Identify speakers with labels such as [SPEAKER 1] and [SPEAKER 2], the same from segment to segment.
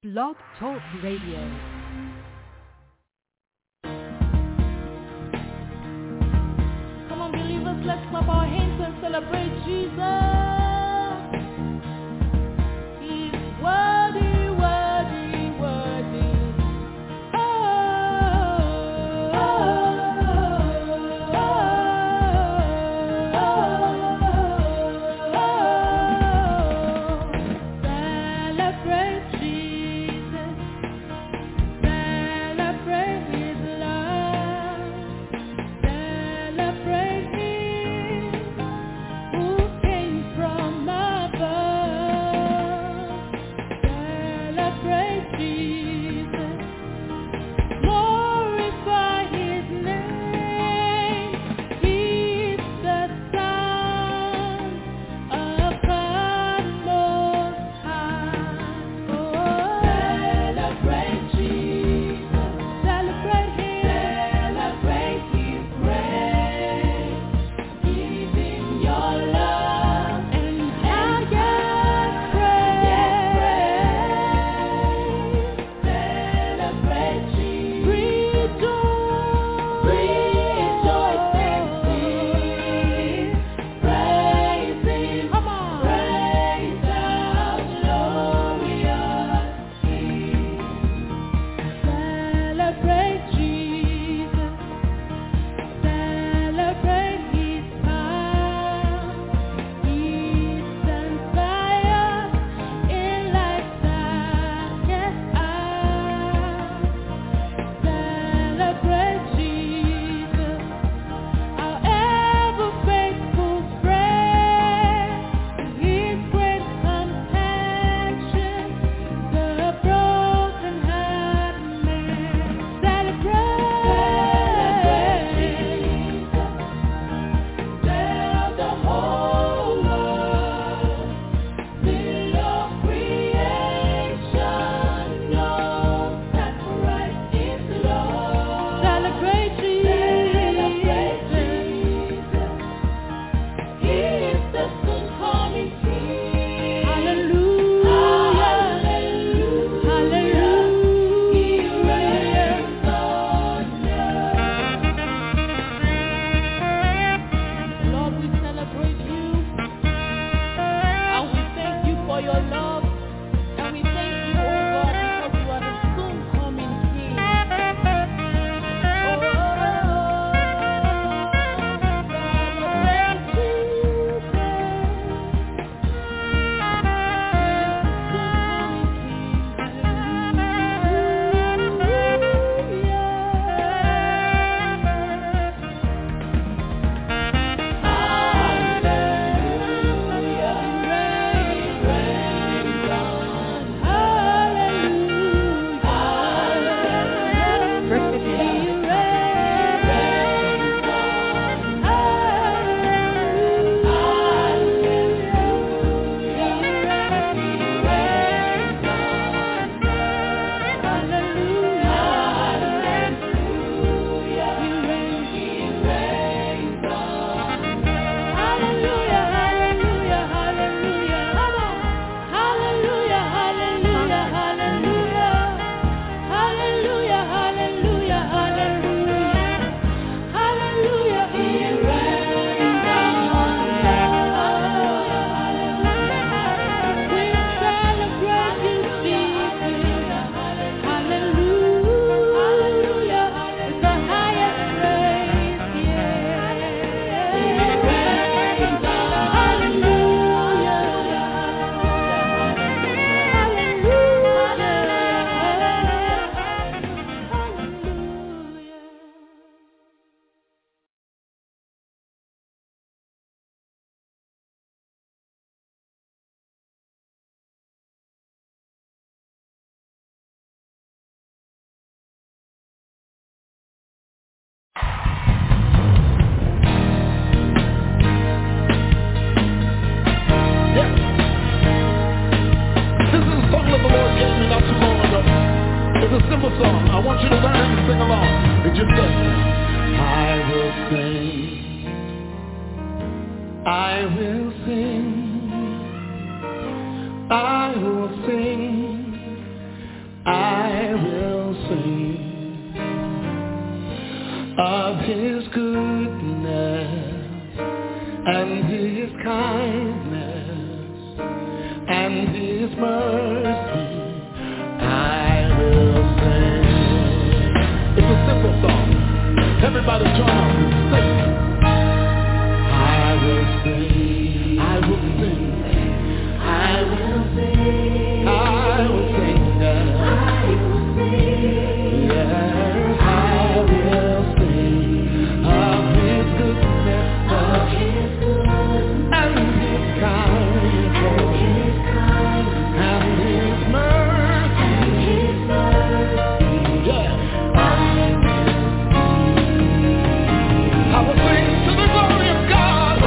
[SPEAKER 1] Blog Talk Radio.
[SPEAKER 2] Come on, believers, let's clap our hands and celebrate Jesus. He's worthy, worthy, worthy. Oh, oh, celebrate Jesus. Celebrate His love. Celebrate Him who came from above. Celebrate Jesus. Glorify His name. He's the Son of God Most High. Oh, celebrate Jesus. Celebrate Him. Celebrate His grace. Give Him your love and get praise. Celebrate Jesus. Rejoice and sing. Praise Him. Come on. Praise our glorious King. Celebrate Jesus. Celebrate His power. He stands by us in life's darkest hour. Celebrate Jesus, our ever faithful friend. His great compassion, the broken-hearted man. Celebrate Jesus, tell the whole world, fill your creation, know that Christ is Lord. Celebrate Jesus, He is the soon coming King. Hallelujah, hallelujah, hallelujah. He reigns on earth. Lord, we celebrate you, and we thank you for your love, and we thank you, oh God, because you are the soon coming King.
[SPEAKER 3] I will sing, I will sing sing of his goodness and his kindness and his mercy. I will sing. It's a simple song. Everybody join up and sing. I will sing. I will sing. I will sing. I will sing. I will sing. Yes, I will sing of his goodness, and his kindness, and his mercy. Yeah. I will sing to the glory of God.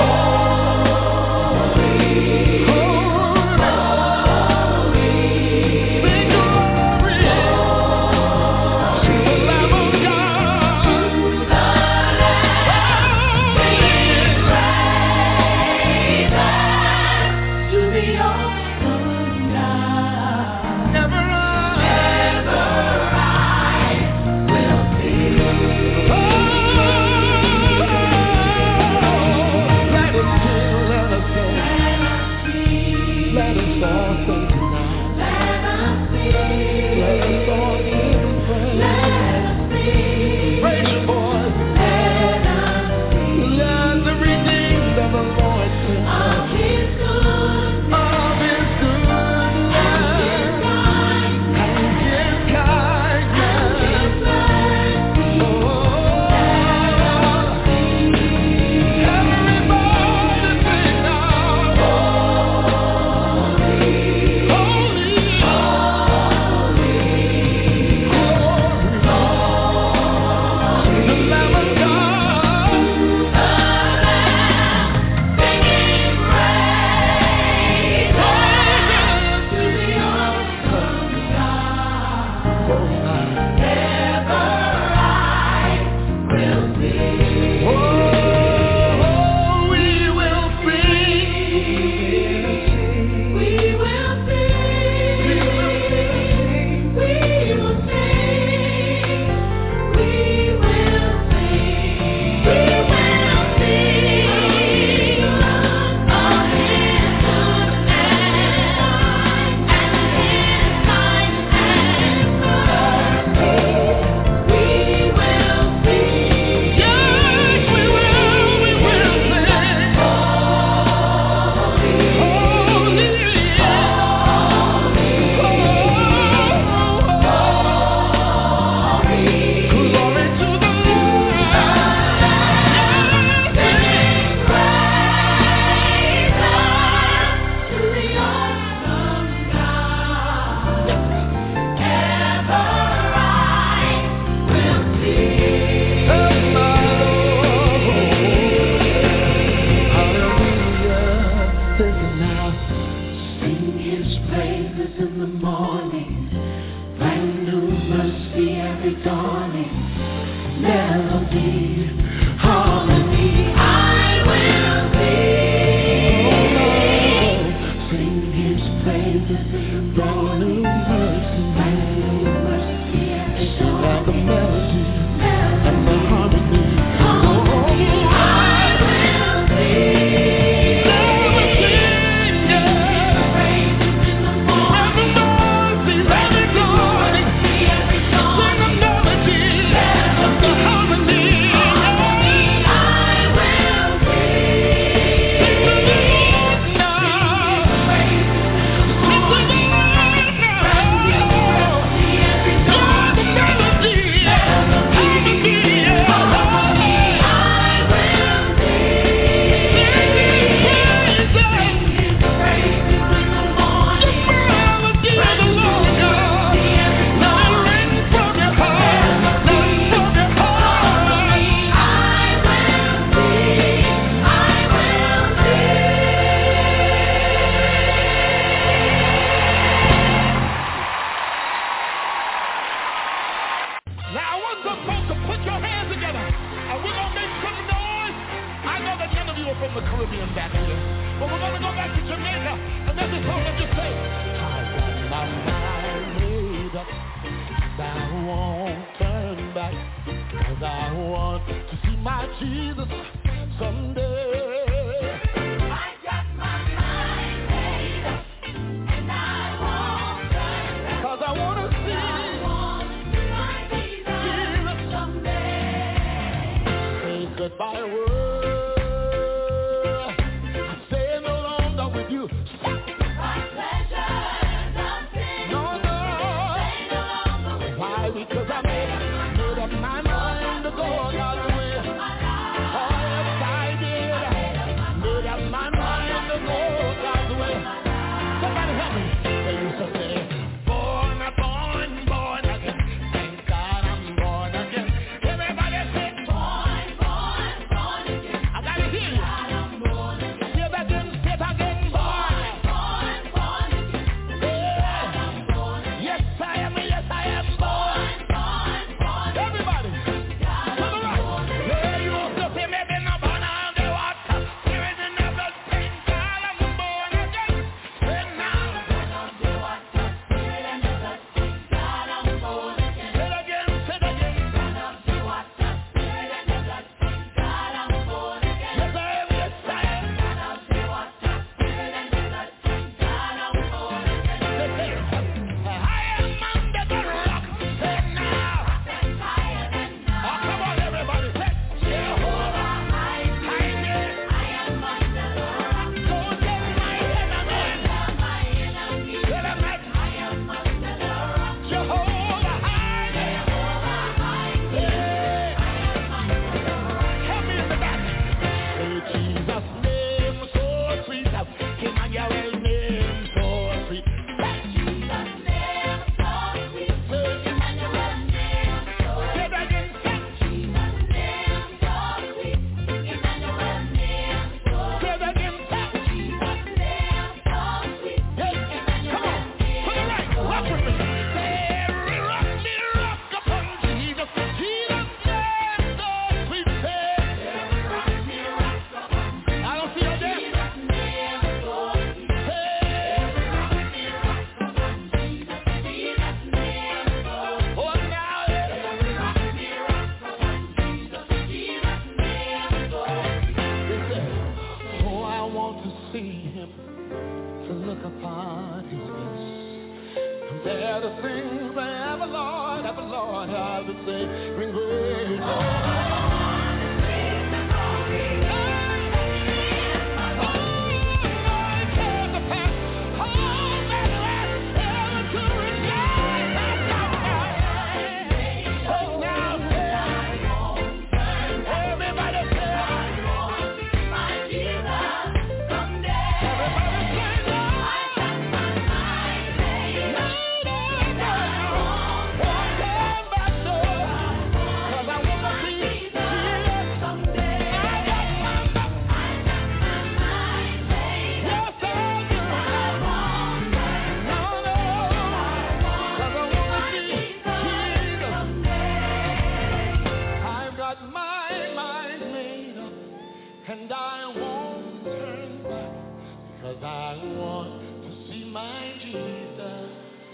[SPEAKER 3] won't turn back, 'cause I want to see my Jesus someday. I got my mind made up, and I won't turn back, 'cause I want to see my Jesus someday. Say goodbye word, I say no longer with you. My pleasure, nothing. No. Because I made up my mind to go God's way. Oh, yes, I did. Made up my mind to go God's way. Somebody help me. They used to say, born again. Thank God I'm born again. Everybody say, born again. I gotta hear you. I'm born again. Say it again, born again. Yeah. I'm born again. Yes, I am born. Everybody, to the right. Yeah, you want to say maybe no born on the water. Spirit in the blood, thank God I'm born again. Say now. Born on the water, spirit in the blood, thank God I'm born again. Say it again. Born on the water, spirit in the blood, thank God I'm born again. Yes, I am. Born on the water, spirit in the blood, thank God I'm born again. Say it. I am under the rock. Say now. Come on, everybody, say Jehovah, hide me. I am under the rock. Don't get my enemies. Get them back. I am under the rock. Jehovah, hide me. Yeah. I am under the rock. Help me in the back. Say Jesus' name so sweet. Emmanuel name so sweet. Say Jesus' name so sweet. Say Emmanuel name so sweet. Say that again. Compare the things I ever, Lord, I would say, bring grace. And I won't turn back, 'cause I want to see my Jesus.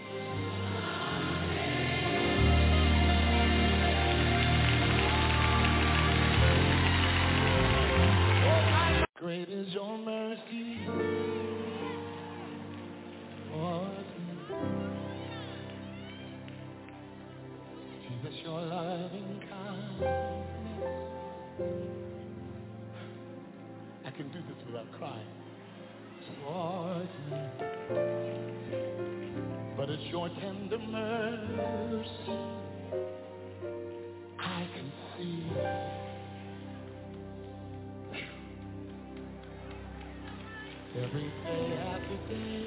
[SPEAKER 3] Great is your mercy towards me. Jesus, your loving kindness. I can do this without crying. Towards me. But it's your tender mercy I can see. Every day after day,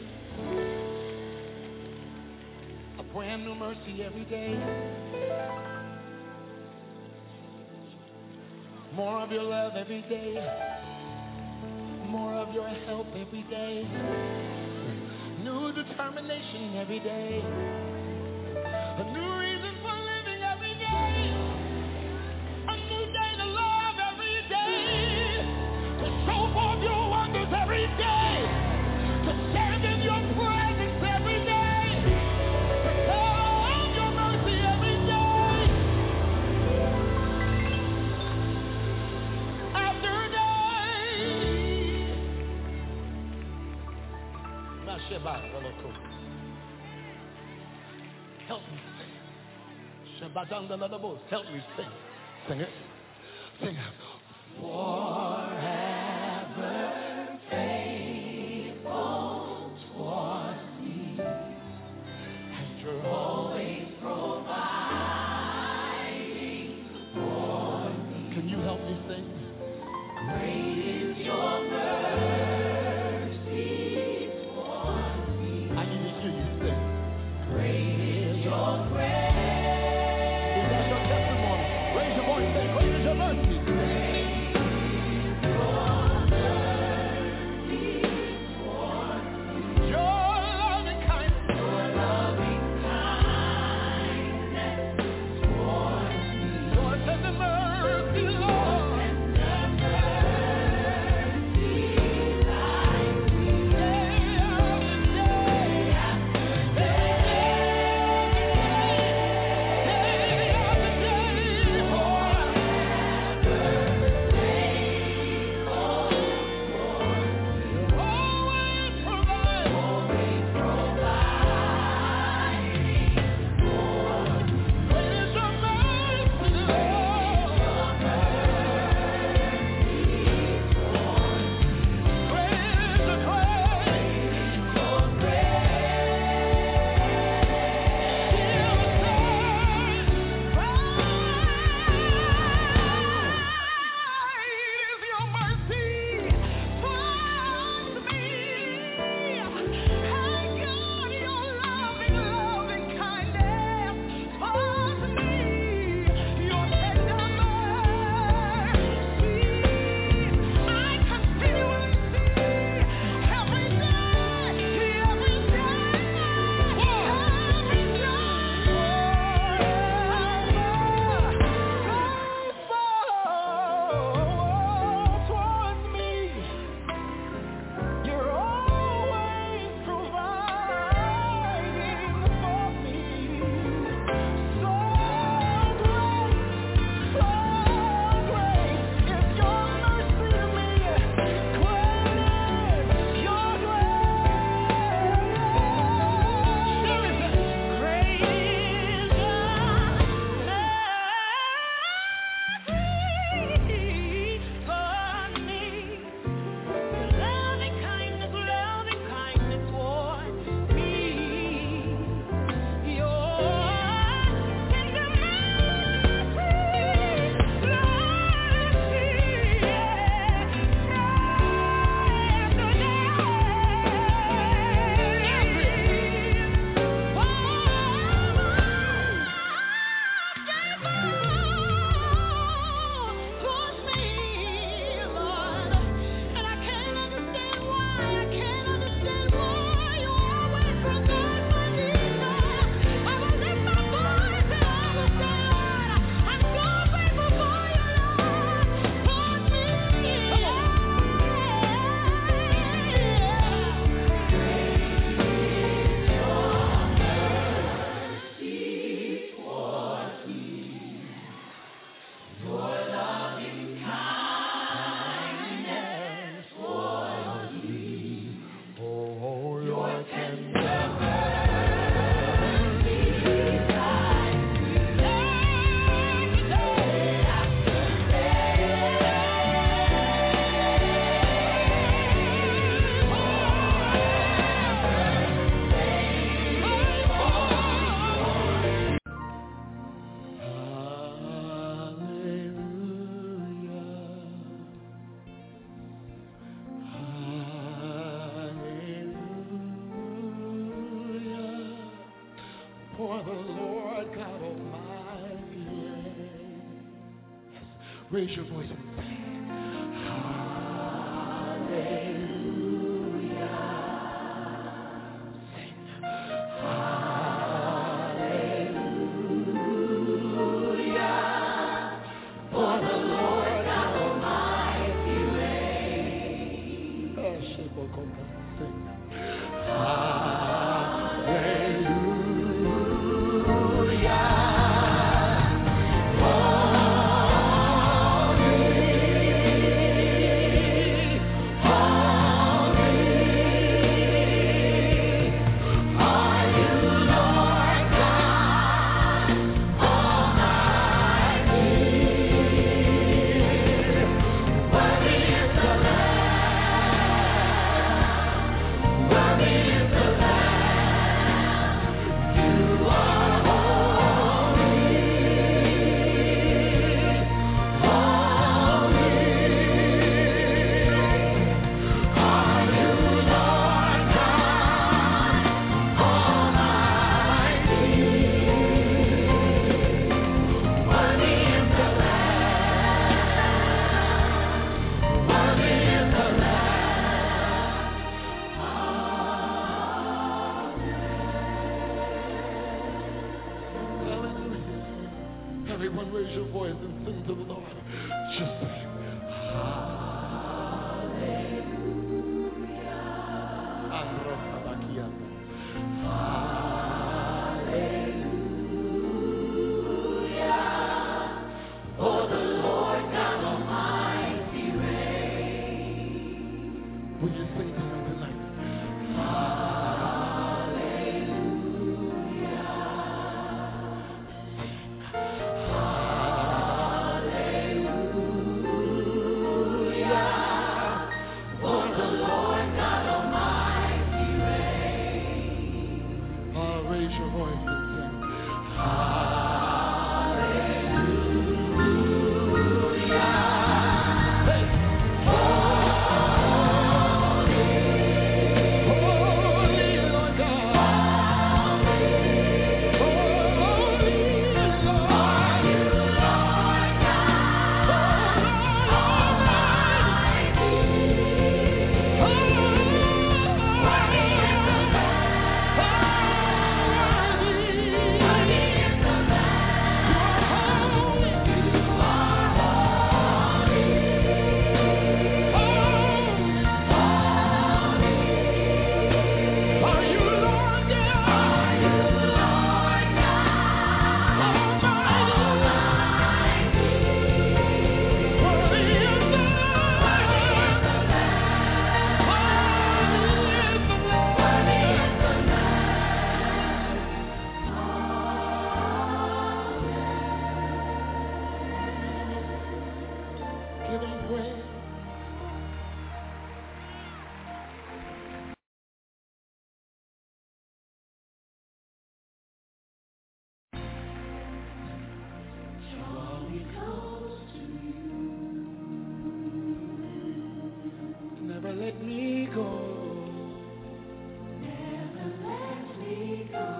[SPEAKER 3] a brand new mercy every day. More of your love every day. More of your help every day. New determination every day. A new reason for living every day. A new day to love every day. To show forth your wonders every day. To stand in your presence every day. To tell of your mercy every day. Help me sing. Help me sing. Sing it. Sing it. Forever faithful towards me, and you're always providing for me. Can you help me sing? Great is your mercy towards me. I need to hear you sing. Great is your grace. Is that your testimony? Raise your voice and say, great is your mercy. Raise your voice and sing. Hallelujah. Sing. Hallelujah. For the Lord God Almighty reigns. Sing. Hallelujah. Oh,
[SPEAKER 4] Everyone raise your voice and sing to the Lord. Just sing. Will you sing to him tonight? Raise your voice and sing. Give him praise.
[SPEAKER 3] Draw me close to you.
[SPEAKER 4] Never let me go.
[SPEAKER 3] Never let me go.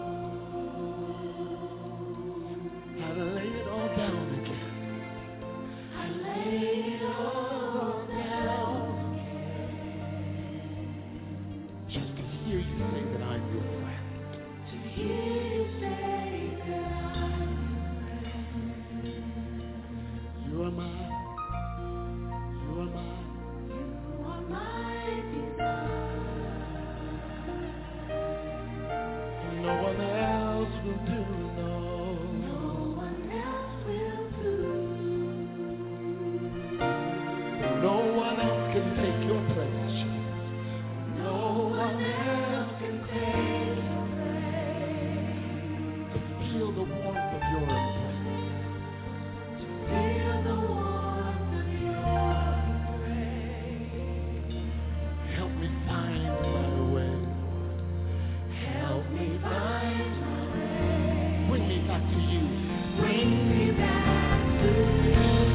[SPEAKER 4] I lay it all down again.
[SPEAKER 3] I lay it all down
[SPEAKER 4] Just to hear you say that I'm your friend.
[SPEAKER 3] to hear you say that I'm
[SPEAKER 4] You are mine. You are mine.
[SPEAKER 3] you are my desire.
[SPEAKER 4] No one else will do,
[SPEAKER 3] No
[SPEAKER 4] no.
[SPEAKER 3] one else will do.
[SPEAKER 4] No one else can take your place, Jesus.
[SPEAKER 3] No one else can take your place.
[SPEAKER 4] To feel the warmth of your embrace.
[SPEAKER 3] Feel the warmth of your embrace.
[SPEAKER 4] Help me find my way.
[SPEAKER 3] Help me find my way.
[SPEAKER 4] Bring me back to you.
[SPEAKER 3] Bring me back to you.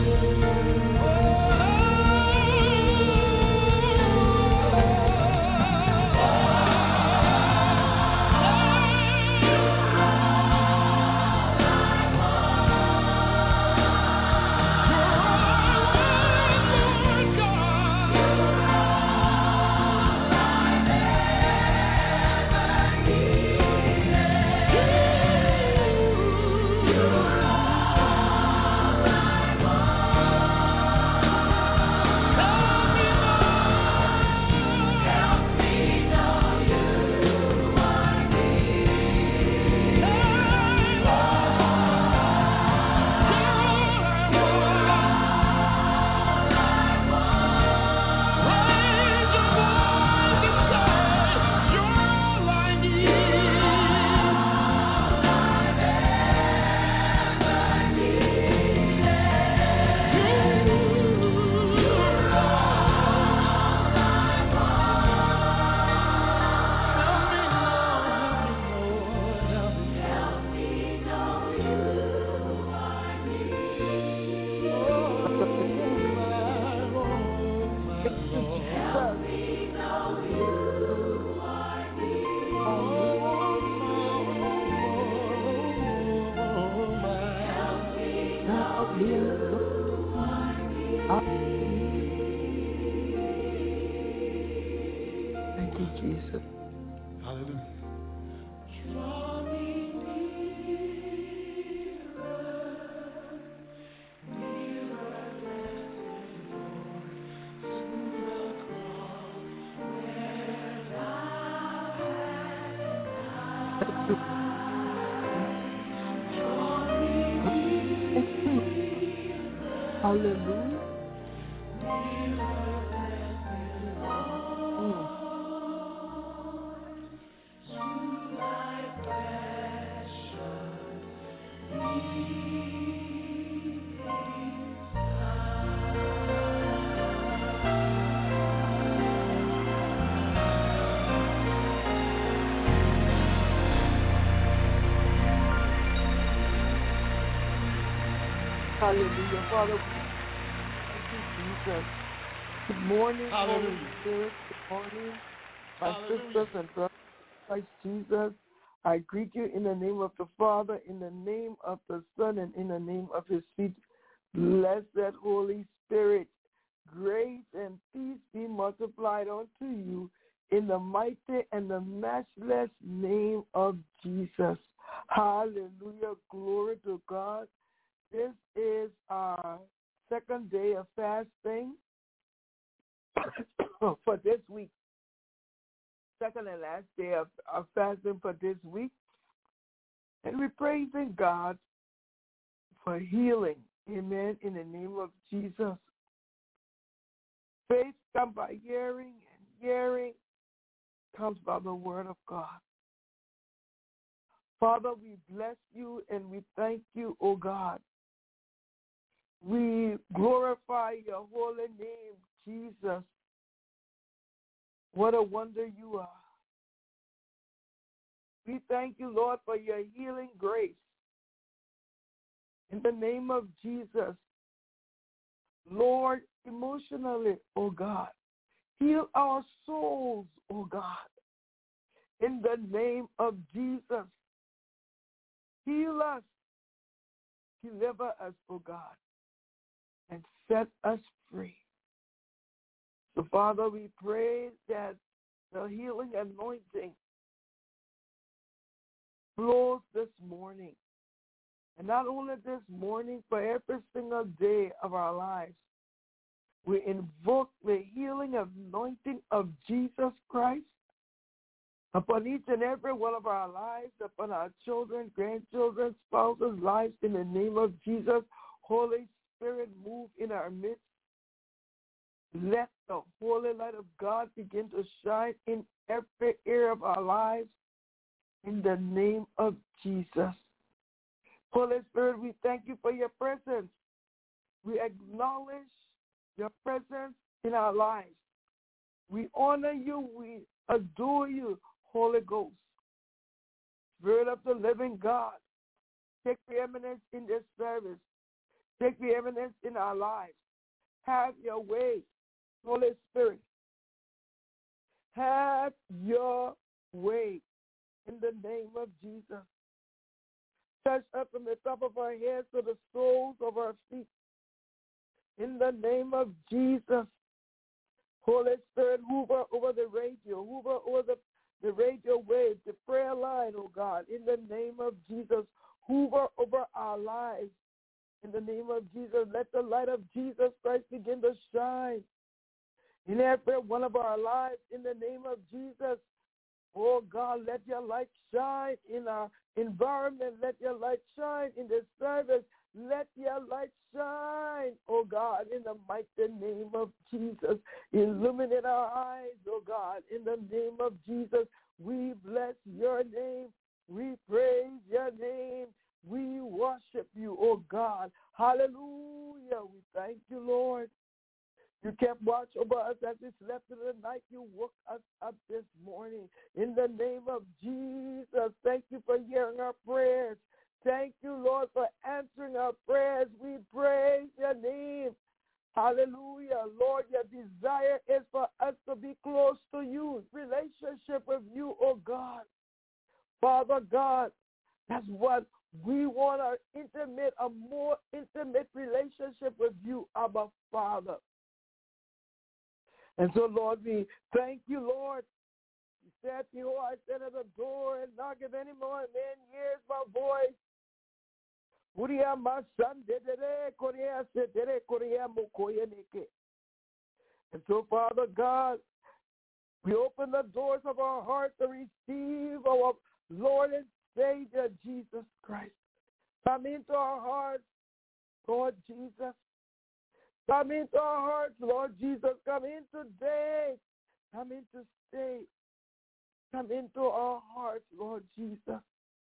[SPEAKER 5] Thank you, Jesus.
[SPEAKER 4] Hallelujah.
[SPEAKER 3] Draw me nearer.
[SPEAKER 5] Hallelujah. Hallelujah. Father, thank you, Jesus. Good morning, Holy Spirit. Good morning, my sisters and brothers in Christ Jesus. I greet you in the name of the Father, in the name of the Son, and in the name of his sweet, blessed Holy Spirit. Grace and peace be multiplied unto you in the mighty and the matchless name of Jesus. Hallelujah. Glory to God. This is our second day of fasting for this week. Second and last day of fasting for this week. And we're praising God for healing. Amen. In the name of Jesus. Faith comes by hearing, and hearing comes by the word of God. Father, we bless you and we thank you, O God. We glorify your holy name, Jesus. What a wonder you are. We thank you, Lord, for your healing grace. In the name of Jesus, Lord, emotionally, oh God, heal our souls, oh God. In the name of Jesus, heal us, deliver us, oh God, and set us free. So, Father, we pray that the healing anointing flows this morning. And not only this morning, but every single day of our lives. We invoke the healing anointing of Jesus Christ upon each and every one of our lives, upon our children, grandchildren, spouses' lives, in the name of Jesus. Holy Spirit, move in our midst. Let the holy light of God begin to shine in every area of our lives in the name of Jesus. Holy Spirit, we thank you for your presence. We acknowledge your presence in our lives. We honor you. We adore you, Holy Ghost. Spirit of the living God, take preeminence in this service. Take preeminence in our lives. Have your way, Holy Spirit. Have your way in the name of Jesus. Touch us from the top of our heads to the soles of our feet. In the name of Jesus. Holy Spirit, hover over the radio, hover over the radio wave, the prayer line, oh God. In the name of Jesus, hover over our lives. In the name of Jesus, let the light of Jesus Christ begin to shine in every one of our lives. In the name of Jesus, oh God, let your light shine in our environment. Let your light shine in this service. Let your light shine, oh God, in the mighty name of Jesus. Illuminate our eyes, oh God, in the name of Jesus. We bless your name. We praise your name. We worship you, oh God. Hallelujah. We thank you, Lord. You kept watch over us as we slept in the night. You woke us up this morning. In the name of Jesus, thank you for hearing our prayers. Thank you, Lord, for answering our prayers. We praise your name. Hallelujah. Lord, your desire is for us to be close to you, relationship with you, oh God. Father God, that's what we want, a more intimate relationship with you, Abba Father. And so, Lord, we thank you, Lord. You said, behold, I stand at the door and knock. If any more man hears my voice, and so, Father God, we open the doors of our heart to receive our Lord and Savior, Jesus Christ. Come into our hearts, Lord Jesus. Come into our hearts, Lord Jesus. Come in today. Come in to stay. Come into our hearts, Lord Jesus.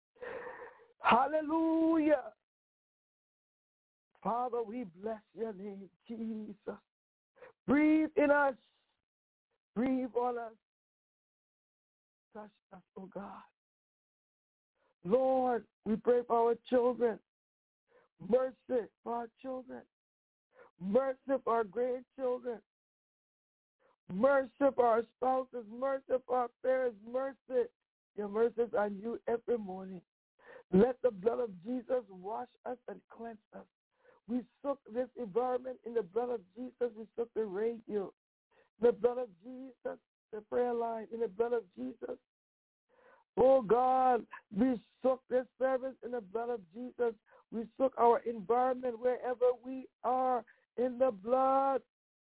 [SPEAKER 5] Hallelujah. Father, we bless your name, Jesus. Breathe in us. Breathe on us. Touch us, oh God. Lord, we pray for our children. Mercy for our children. Mercy for our grandchildren. Mercy for our spouses. Mercy for our parents. Mercy. Your mercies are new every morning. Let the blood of Jesus wash us and cleanse us. We soak this environment in the blood of Jesus. We soak the radio, the blood of Jesus, the prayer line, in the blood of Jesus. Oh God, we soak this service in the blood of Jesus. We soak our environment wherever we are in the blood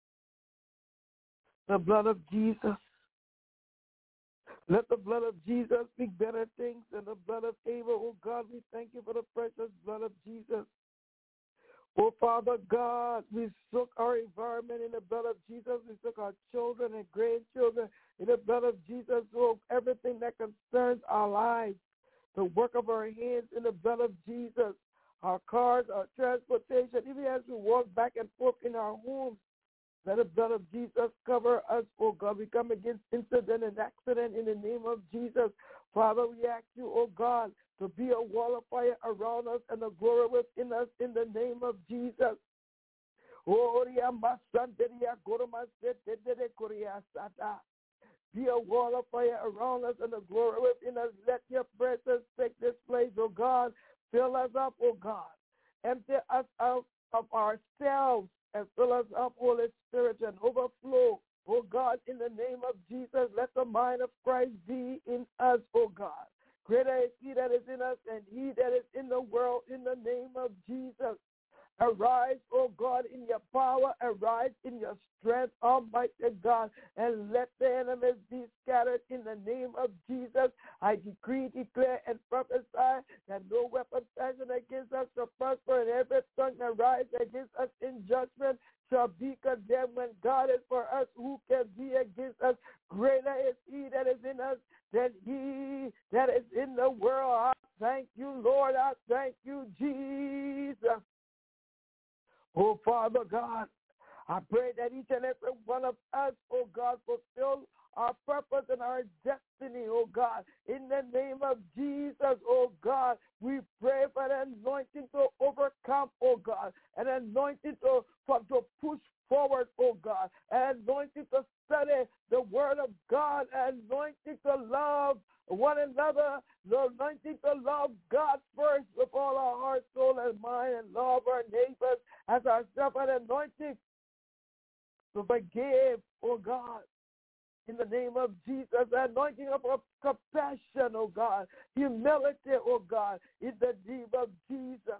[SPEAKER 5] of Jesus. Let the blood of Jesus speak better things than the blood of Abel. Oh God, we thank you for the precious blood of Jesus. Oh, Father God, we soak our environment in the blood of Jesus. We soak our children and grandchildren in the blood of Jesus. Oh, everything that concerns our lives, the work of our hands in the blood of Jesus, our cars, our transportation, even as we walk back and forth in our homes, let the blood of Jesus cover us, oh God. We come against incident and accident in the name of Jesus. Father, we ask you, oh God, to be a wall of fire around us and a glory within us in the name of Jesus. Be a wall of fire around us and a glory within us. Let your presence take this place, oh God. Fill us up, oh God. Empty us out of ourselves and fill us up, Holy Spirit, and overflow. Oh God, in the name of Jesus, let the mind of Christ be in us, oh God. Greater is he that is in us than he that is in the world, in the name of Jesus. Arise, oh God, in your power. Arise in your strength, Almighty God, and let the enemies be scattered in the name of Jesus. I decree, declare, and prophesy that no weapon fashioned against us shall prosper, and every tongue that rises against us in judgment shall be condemned. When God is for us, who can be against us? Greater is he that is in us than he that is in the world. I thank you, Lord. I thank you, Jesus. Oh, Father God, I pray that each and every one of us, oh God, fulfill our purpose and our destiny, oh God. In the name of Jesus, oh God, we pray for an anointing to overcome, oh God, an anointing to push forward, oh God, an anointing to study the word of God, an anointing to love one another, the anointing to love God first with all our heart, soul, and mind, and love our neighbors as ourselves, an anointing to forgive, oh God, in the name of Jesus, the anointing of compassion, oh God, humility, oh God, in the name of Jesus.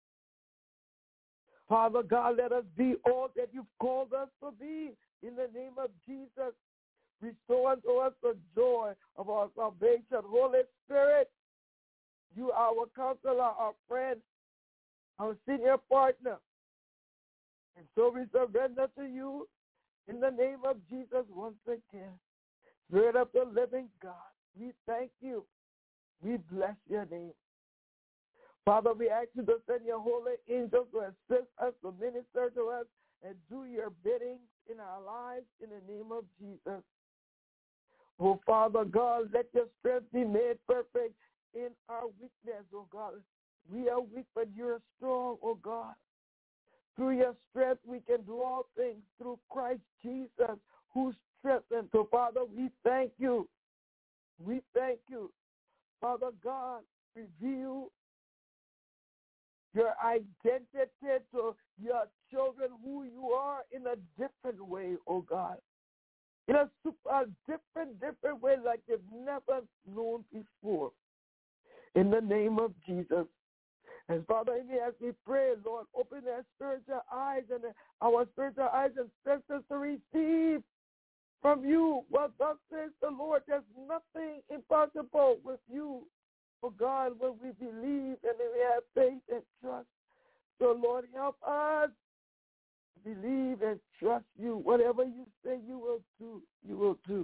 [SPEAKER 5] Father God, let us be all that you've called us to be in the name of Jesus. Restore unto us the joy of our salvation. Holy Spirit, you are our counselor, our friend, our senior partner. And so we surrender to you in the name of Jesus once again. Spirit of the living God, we thank you. We bless your name. Father, we ask you to send your holy angels to assist us, to minister to us, and do your bidding in our lives in the name of Jesus. Oh, Father God, let your strength be made perfect in our weakness, oh God. We are weak, but you're strong, oh God. Through your strength, we can do all things through Christ Jesus, who strengthens. So, Father, we thank you. We thank you. Father God, reveal your identity to your children, who you are, in a different way, oh God. In a different way like they've never known before. In the name of Jesus. And Father, as we pray, Lord, open their spiritual eyes and our spiritual eyes and senses to receive from you what thus says the Lord. There's nothing impossible with you, oh God, when we believe and we have faith and trust. So, Lord, help us. believe and trust you. Whatever you say you will do, you will do.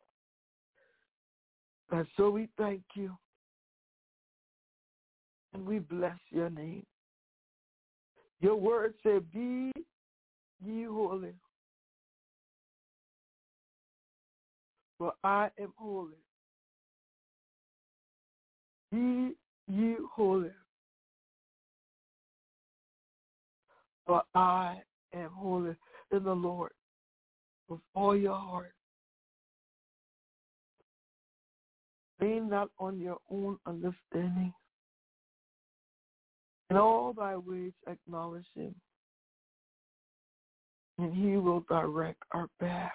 [SPEAKER 5] And so we thank you. And we bless your name. Your word said, be ye holy, for I am holy. Be ye holy, for I am holy in the Lord with all your heart. Lean not on your own understanding. In all thy ways acknowledge him, and he will direct our path.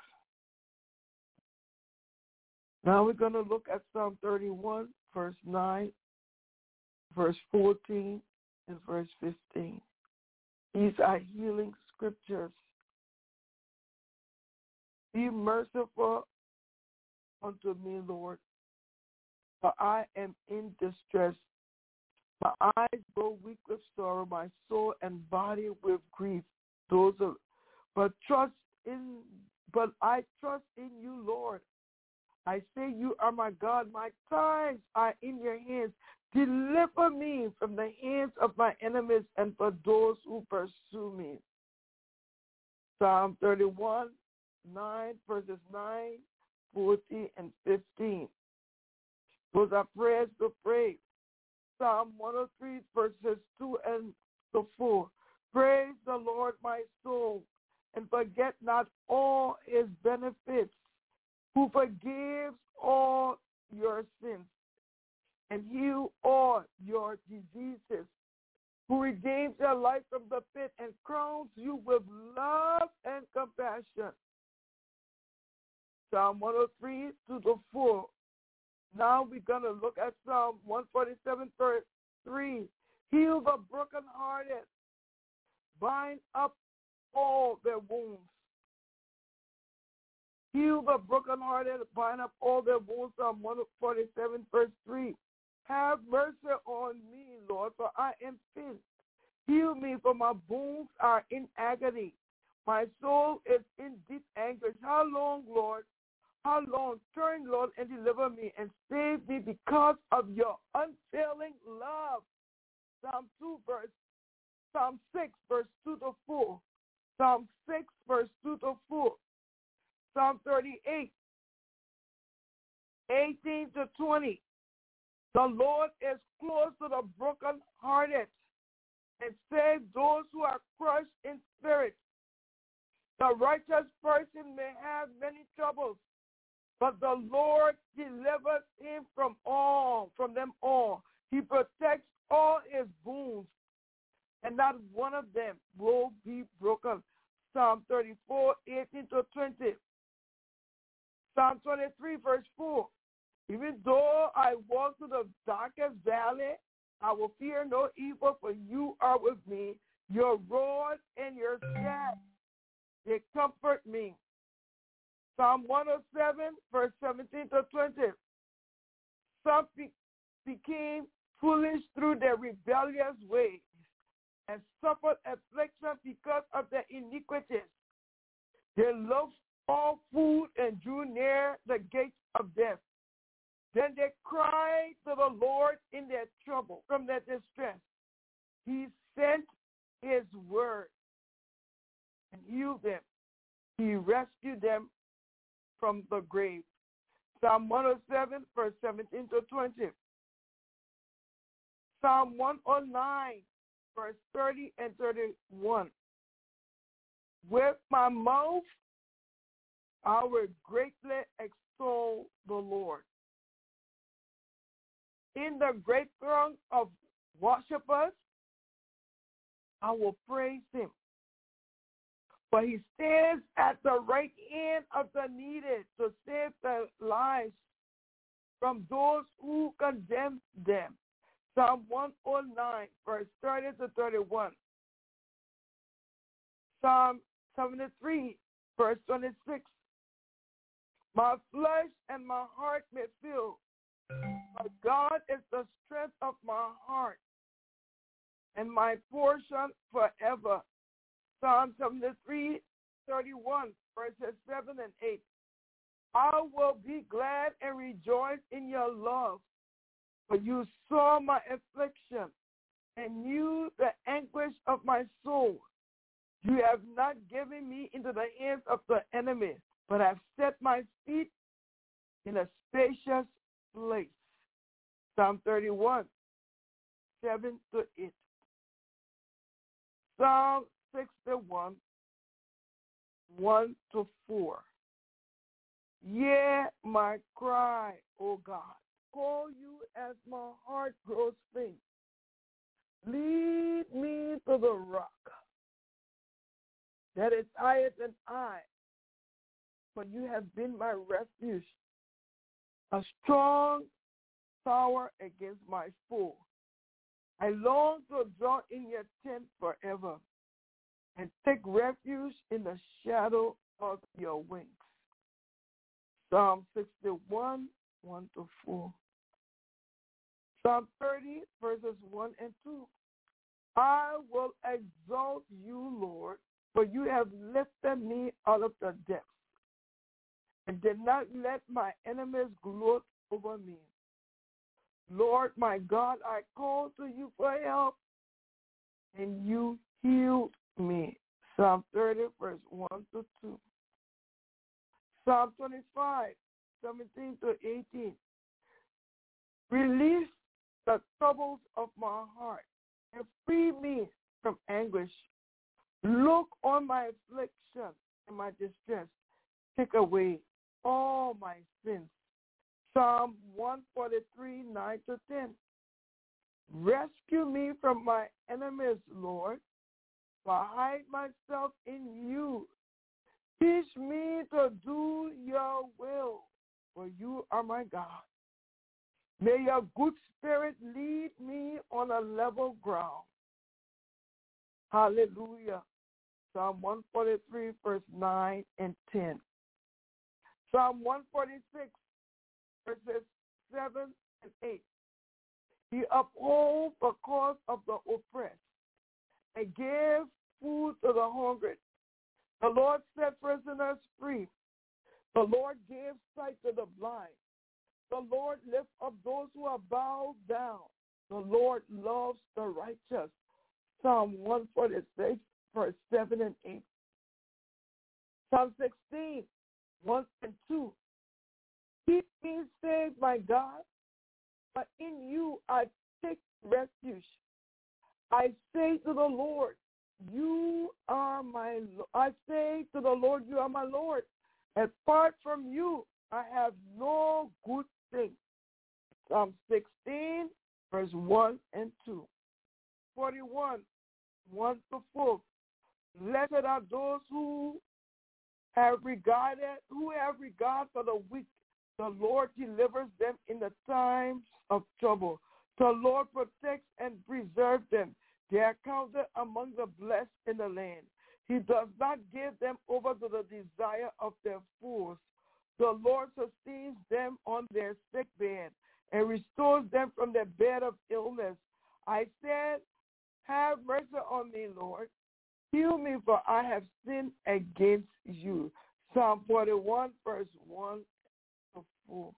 [SPEAKER 5] Now we're going to look at Psalm 31, verse 9, verse 14, and verse 15. These are healing scriptures. Be merciful unto me, Lord, for I am in distress. My eyes grow weak with sorrow, my soul and body with grief. But I trust in you, Lord. I say you are my God. My times are in your hands. Deliver me from the hands of my enemies and for those who pursue me. Psalm 31, 9, verses 9, 14, and 15. Those are prayers to pray. Psalm 103, verses 2 and 4. Praise the Lord, my soul, and forget not all his benefits, who forgives all your sins and heals all your diseases, who redeems your life from the pit and crowns you with love and compassion. Psalm 103, 2-4. Now we're going to look at Psalm 147, verse 3. Heal the brokenhearted. Bind up all their wounds. Heal the brokenhearted. Bind up all their wounds. Psalm 147, verse 3. Have mercy on me, Lord, for I am sick. Heal me, for my bones are in agony. My soul is in deep anguish. How long, Lord? How long? Turn, Lord, and deliver me and save me because of your unfailing love. Psalm 6, verse 2-4. Psalm 6, verse 2-4. Psalm 38, 18-20. The Lord is close to the brokenhearted and saves those who are crushed in spirit. The righteous person may have many troubles, but the Lord delivers him from them all. He protects all his bones, and not one of them will be broken. Psalm 34, 18-20. Psalm 23, verse 4. Even though I walk through the darkest valley, I will fear no evil, for you are with me. Your rod and your staff, they comfort me. Psalm 107, verse 17-20. Some became foolish through their rebellious ways and suffered affliction because of their iniquities. They loved all food and drew near the gates of death. Then they cried to the Lord in their trouble, from their distress. He sent his word and healed them. He rescued them from the grave. Psalm 107, verse 17-20. Psalm 109, verse 30 and 31. With my mouth, I will greatly extol the Lord. In the great throng of worshipers, I will praise him. For he stands at the right hand of the needy to save their lives from those who condemn them. Psalm 109, verse 30-31. Psalm 73, verse 26. My flesh and my heart may fail, but God is the strength of my heart and my portion forever. Psalm 73, 31, verses 7 and 8. I will be glad and rejoice in your love, for you saw my affliction and knew the anguish of my soul. You have not given me into the hands of the enemy, but have set my feet in a spacious place. Psalm 31, 7 to 8. Psalm 61, 1 to 4. Hear my cry, O God. Call you as my heart grows faint. Lead me to the rock that is higher than I, for you have been my refuge, a strong tower against my foe. I long to dwell in your tent forever and take refuge in the shadow of your wings. Psalm 61, 1 to 4. Psalm 30, verses 1 and 2. I will exalt you, Lord, for you have lifted me out of the depths and did not let my enemies gloat over me. Lord, my God, I called to you for help, and you healed me. Psalm 30, verse 1 to 2. Psalm 25, 17 to 18. Release the troubles of my heart and free me from anguish. Look on my affliction and my distress. Take away all my sins. Psalm 143, 9 to 10. Rescue me from my enemies, Lord, for I hide myself in you. Teach me to do your will, for you are my God. May your good spirit lead me on a level ground. Hallelujah. Psalm 143, verse 9 and 10. Psalm 146, verses 7 and 8. He upholds the cause of the oppressed and gives food to the hungry. The Lord set prisoners free. The Lord gave sight to the blind. The Lord lifts up those who are bowed down. The Lord loves the righteous. Psalm 146, verse 7 and 8. Psalm 16, 1 and 2. Keep me safe, my God, but in you I take refuge. I say to the Lord, you are my Lord. I say to the Lord, you are my Lord. Apart from you, I have no good thing. Psalm 16, verse 1 and 2. 41, 1 to 4. Blessed are those who have regard for the weak. The Lord delivers them in the times of trouble. The Lord protects and preserves them. They are counted among the blessed in the land. He does not give them over to the desire of their fools. The Lord sustains them on their sick bed and restores them from their bed of illness. I said, have mercy on me, Lord. Heal me, for I have sinned against you. Psalm 41, verse 1 to 4.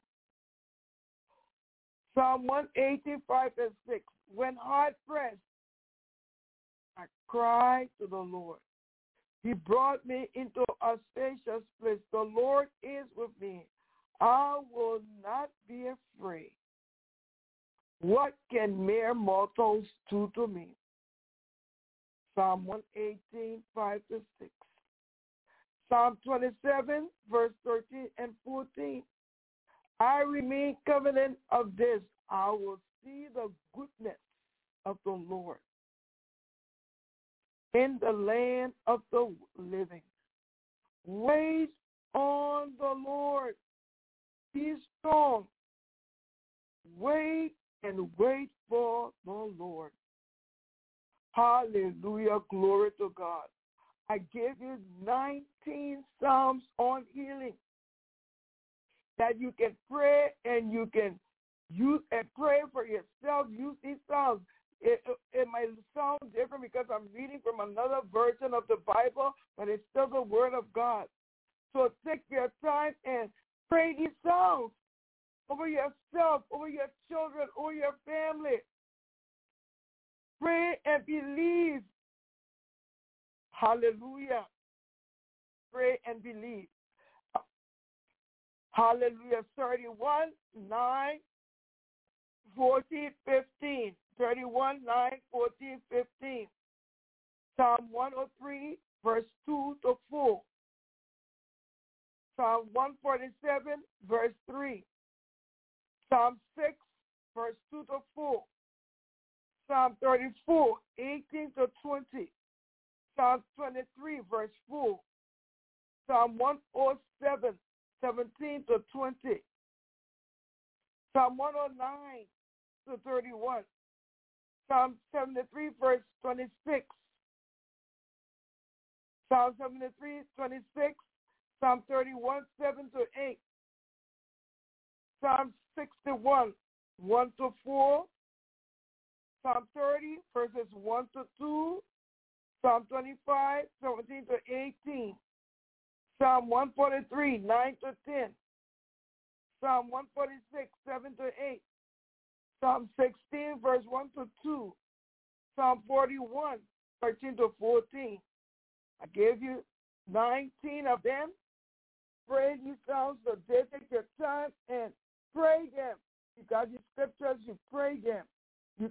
[SPEAKER 5] Psalm 185 and 6. When hard pressed, I cried to the Lord. He brought me into a spacious place. The Lord is with me. I will not be afraid. What can mere mortals do to me? Psalm 118, 5 to 6. Psalm 27, verse 13 and 14. I remain covenant of this. I will see the goodness of the Lord in the land of the living. Wait on the Lord. Be strong. Wait and wait for the Lord. Hallelujah. Glory to God. I gave you 19 Psalms on healing that you can pray and you can use and pray for yourself. Use these Psalms. It might sound different because I'm reading from another version of the Bible, but it's still the Word of God. So take your time and pray these songs over yourself, over your children, over your family. Pray and believe. Hallelujah. Pray and believe. Hallelujah. 31, 9, 14, 15. 31, 9, 14, 15. Psalm 103, verse 2 to 4. Psalm 147, verse 3. Psalm 6, verse 2 to 4. Psalm 34, 18 to 20. Psalm 23, verse 4. Psalm 107, 17 to 20. Psalm 109 to 31. Psalm 73, verse 26. Psalm 73, 26. Psalm 31, 7 to 8. Psalm 61, 1 to 4. Psalm 30, verses 1 to 2. Psalm 25, 17 to 18. Psalm 143, 9 to 10. Psalm 146, 7 to 8. Psalm 16, verse 1 to 2. Psalm 41, 13 to 14. I gave you 19 of them. Pray these songs, so take your time and pray them. You got your scriptures, you pray them. You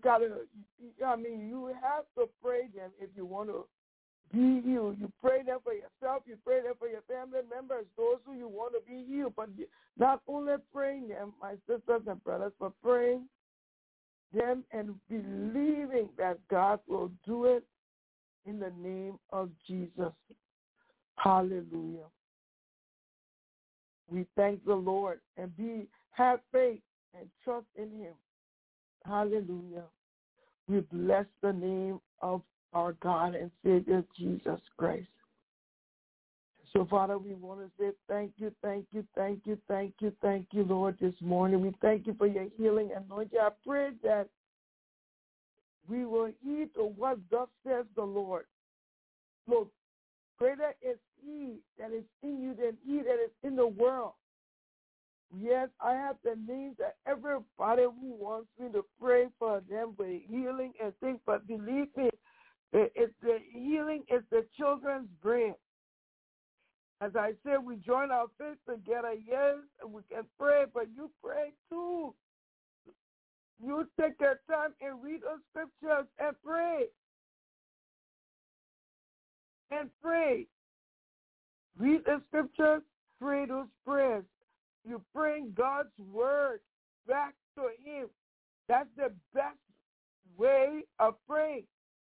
[SPEAKER 5] have to pray them if you want to be healed. You pray them for yourself, you pray them for your family members, those who you want to be healed. But not only praying them, my sisters and brothers, but praying them and believing that God will do it in the name of Jesus. Hallelujah. We thank the Lord and have faith and trust in him. Hallelujah. We bless the name of our God and Savior Jesus Christ. So, Father, we want to say thank you, thank you, thank you, thank you, thank you, Lord, this morning. We thank you for your healing anointing. I pray that we will heed to what thus says the Lord. Look, greater is he that is in you than he that is in the world. Yes, I have the names of everybody who wants me to pray for them for healing and things, but believe me, it's the healing is the children's bread. As I said, we join our faith together, yes, and we can pray, but you pray too. You take your time and read those scriptures and pray. And pray. Read the scriptures, pray those prayers. You bring God's word back to him. That's the best way of praying.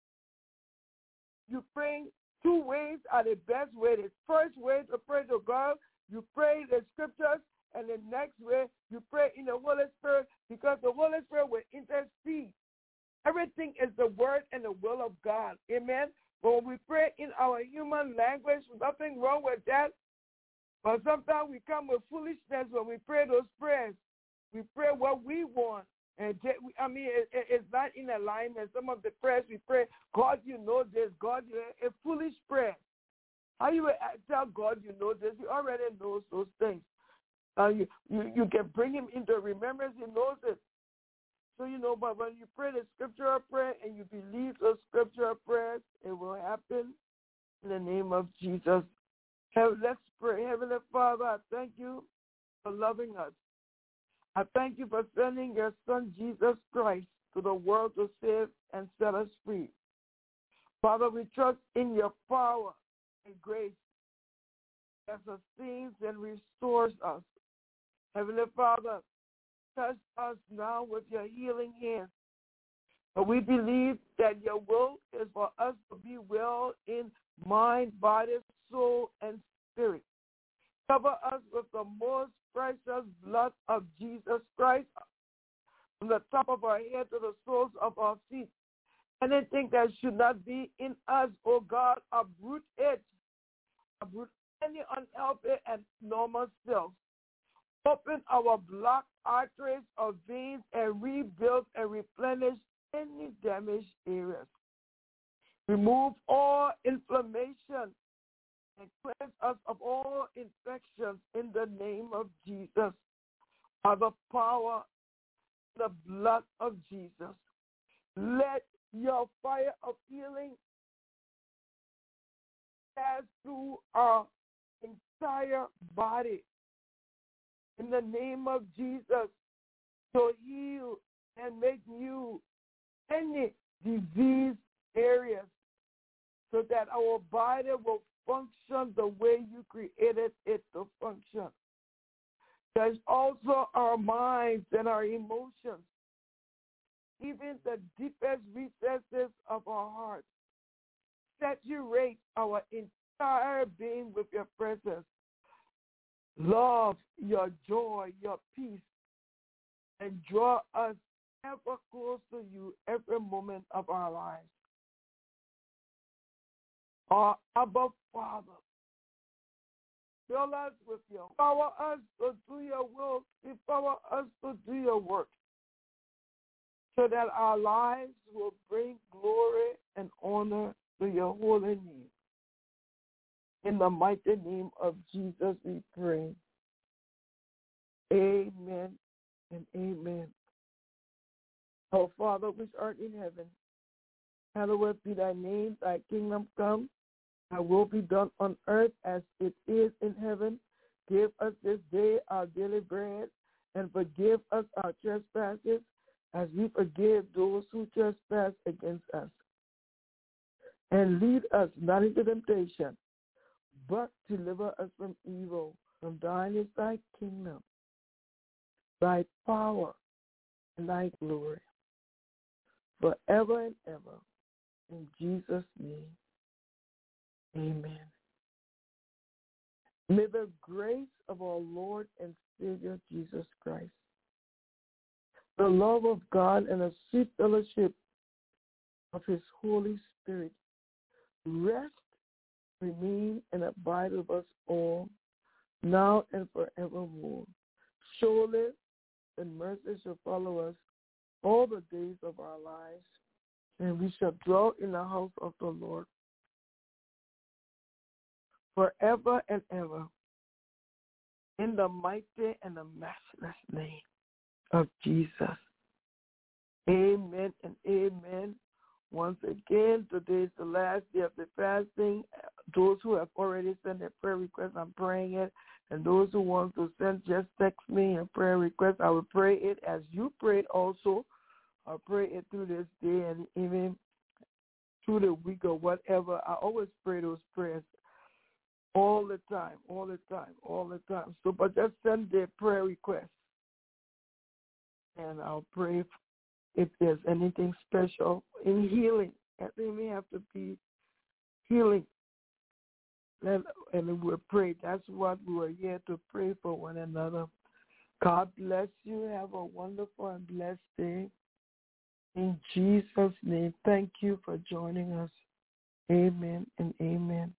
[SPEAKER 5] You bring two ways are the best way. The first way to pray to God, you pray the scriptures, and the next way, you pray in the Holy Spirit, because the Holy Spirit will intercede. Everything is the word and the will of God. Amen? But when we pray in our human language, nothing wrong with that. But sometimes we come with foolishness when we pray those prayers. We pray what we want. And it's not in alignment. Some of the prayers we pray, God, you know this. God, a foolish prayer. How you tell God you know this? He already knows those things. You can bring him into remembrance. He knows it. So, but when you pray the scriptural prayer and you believe those scriptural prayers, it will happen in the name of Jesus. Let's pray. Heavenly Father, I thank you for loving us. I thank you for sending your Son, Jesus Christ, to the world to save and set us free. Father, we trust in your power and grace that sustains and restores us. Heavenly Father, touch us now with your healing hand. But we believe that your will is for us to be well in mind, body, soul, and spirit. Cover us with the most precious blood of Jesus Christ from the top of our head to the soles of our feet. Anything that should not be in us, oh God, uproot it. Uproot any unhealthy and normal cells. Open our blocked arteries or veins and rebuild and replenish any damaged areas. Remove all inflammation and cleanse us of all infections in the name of Jesus. By the power, the blood of Jesus. Let your fire of healing pass through our entire body in the name of Jesus to heal and make new any disease areas so that our body will function the way you created it to function. There's also our minds and our emotions, even the deepest recesses of our hearts. Saturate our entire being with your presence. Love, your joy, your peace, and draw us ever close to you every moment of our lives. Our Abba Father, fill us with your power, us to do your will, empower us to do your work, so that our lives will bring glory and honor to your holy name. In the mighty name of Jesus we pray. Amen and amen. Our Father which art in heaven, hallowed be thy name, thy kingdom come, thy will be done on earth as it is in heaven. Give us this day our daily bread, and forgive us our trespasses, as we forgive those who trespass against us. And lead us not into temptation, but deliver us from evil. From thine is thy kingdom, thy power, and thy glory, forever and ever. In Jesus' name, amen. May the grace of our Lord and Savior Jesus Christ, the love of God, and the sweet fellowship of his Holy Spirit rest, remain, and abide with us all, now and forevermore. Surely the mercy shall follow us all the days of our lives, and we shall dwell in the house of the Lord forever and ever, in the mighty and the matchless name of Jesus. Amen and amen. Once again, today is the last day of the fasting. Those who have already sent their prayer requests, I'm praying it. And those who want to send, just text me a prayer request. I will pray it as you prayed also. I'll pray it through this day and even through the week or whatever. I always pray those prayers all the time. So, but just send their prayer requests, and I'll pray if there's anything special in healing. It may have to be healing. And we'll pray. That's what we were here to pray for one another. God bless you. Have a wonderful and blessed day. In Jesus' name, thank you for joining us. Amen and amen.